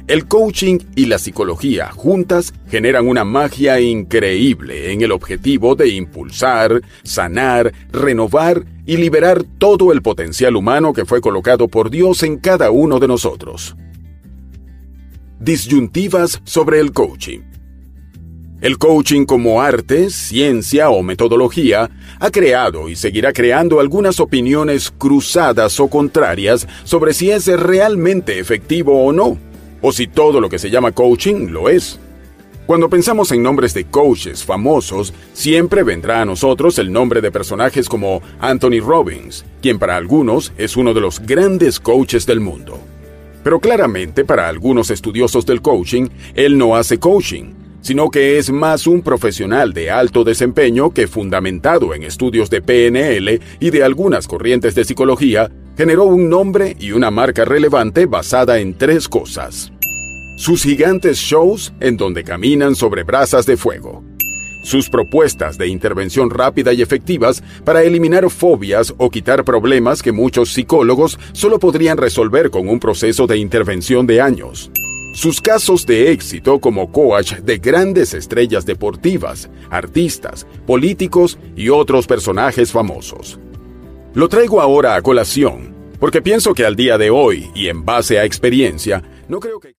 El coaching y la psicología juntas generan una magia increíble en el objetivo de impulsar, sanar, renovar y liberar todo el potencial humano que fue colocado por Dios en cada uno de nosotros. Disyuntivas sobre el coaching. El coaching como arte, ciencia o metodología ha creado y seguirá creando algunas opiniones cruzadas o contrarias sobre si es realmente efectivo o no, o si todo lo que se llama coaching lo es. Cuando pensamos en nombres de coaches famosos, siempre vendrá a nosotros el nombre de personajes como Anthony Robbins, quien para algunos es uno de los grandes coaches del mundo. Pero claramente para algunos estudiosos del coaching, él no hace coaching, sino que es más un profesional de alto desempeño que, fundamentado en estudios de PNL y de algunas corrientes de psicología, generó un nombre y una marca relevante basada en 3 cosas. Sus gigantes shows en donde caminan sobre brasas de fuego. Sus propuestas de intervención rápida y efectivas para eliminar fobias o quitar problemas que muchos psicólogos solo podrían resolver con un proceso de intervención de años. Sus casos de éxito como coach de grandes estrellas deportivas, artistas, políticos y otros personajes famosos. Lo traigo ahora a colación, porque pienso que al día de hoy, y en base a experiencia, no creo que